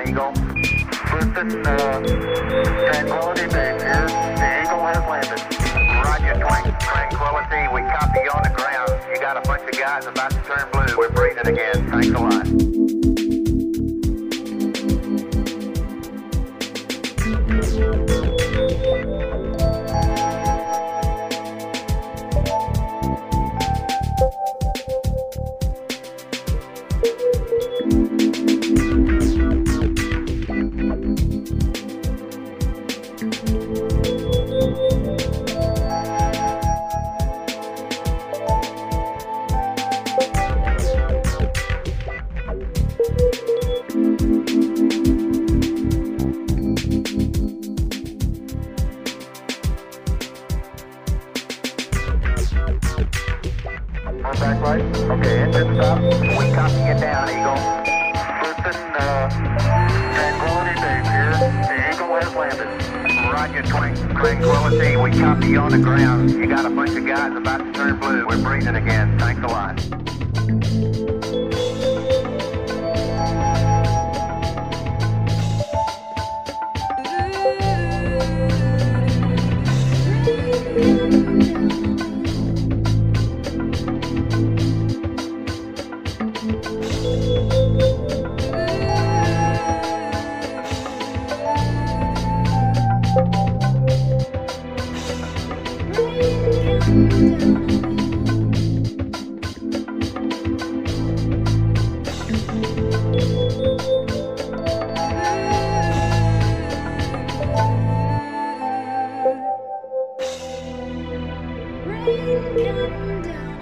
down, Eagle. Listen, Tranquility Base here. The Eagle has landed. Roger, Tranquility. We copy you on the ground. You got a bunch of guys about to turn blue. We're breathing again. Thanks a lot. Back right. Okay, engine stop. We copy you down, Eagle. Listen, Tranquility Base here. The Eagle has landed. Roger, Tranquility. We copy you on the ground. You got a bunch of guys about to turn blue. We're breathing again. Thanks a lot. Rain come down.